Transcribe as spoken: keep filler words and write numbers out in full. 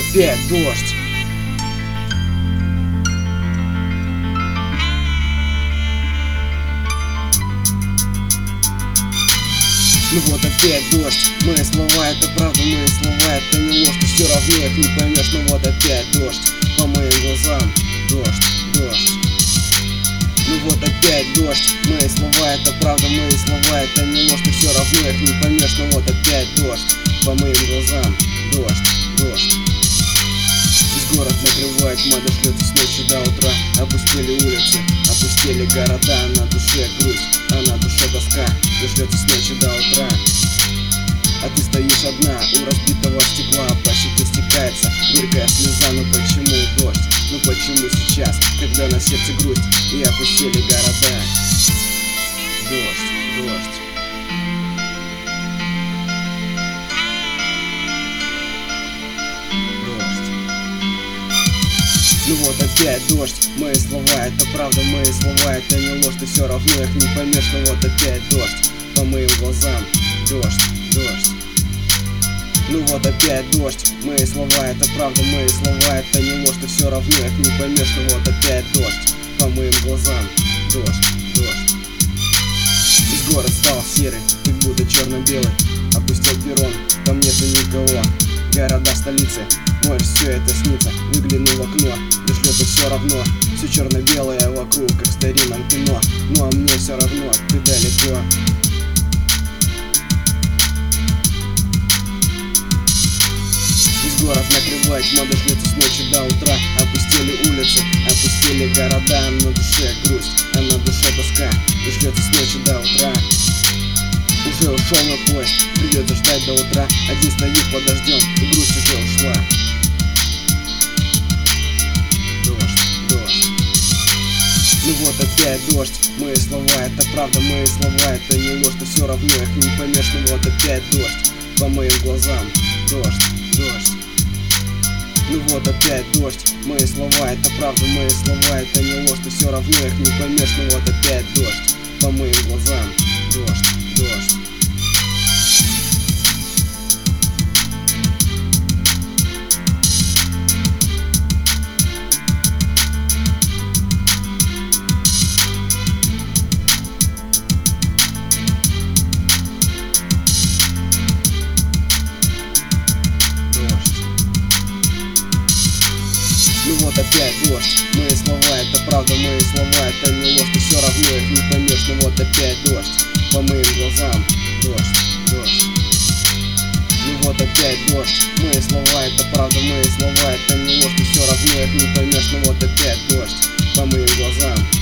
опять дождь. Ну вот опять дождь. Мои слова это правда, мои слова это не ложь. Ты все равно их не поймешь. Ну вот опять дождь. По моим глазам дождь, дождь. Ну вот опять дождь. Мои слова это правда, мои слова это не ложь. Ты все равно их не поймешь. Ну вот опять дождь. По моим глазам дождь, дождь. Весь город накрывает тьма, дошлется с ночи до утра. Опустили улицы, опустили города. На душе грусть, а на душе тоска. Дошлется с ночи до утра. А ты стоишь одна у разбитого стекла. По щеке стекается горькая слеза. Ну почему дождь? Ну почему сейчас, когда на сердце грусть и опустили города? Дождь, дождь. Ну вот опять дождь. Мои слова это правда, мои слова это не ложь. Ты все равно их не поймешь. Ну вот опять дождь. По моим глазам дождь, дождь. Ну вот опять дождь. Мои слова это правда, мои слова это не ложь. Ты все равно их не поймешь. Ну вот опять дождь. По моим глазам дождь, дождь. Весь город стал серый, как будто черно-белый. Опустил перрон, там нету никого. Города столицы, может все это снится. Выглянул в окно, дождь все равно. Все черно-белое вокруг, как в старинном кино. Ну а мне все равно, ты далеко. Весь город накрывает тьма, дождется с ночи до утра. Опустили улицы, опустили города. На душе грусть, а на душе тоска. Дождется с ночи до утра. Уже ушел мой поезд, придется ждать до утра. Один стоит под дождем, и грусть уже ушла. Дождь, дождь. Ну вот опять дождь. Мои слова это правда, мои слова это не ложь. Ты все равно их не поймешь. Ну вот опять дождь. По моим глазам дождь, дождь. Ну вот опять дождь. Мои слова это правда, мои слова это не ложь. Ты все равно их не поймешь. Ну вот опять дождь. По моим глазам дождь, дождь. Ну вот опять дождь. Мои слова это правда, мои слова это не ложь. Ты все равно их не поймешь. Ну вот опять дождь. По моим глазам дождь, дождь. Ну вот опять дождь. Мои слова это правда, мои слова это не ложь. Ты все равно их не поймешь. Ну вот опять дождь. По моим глазам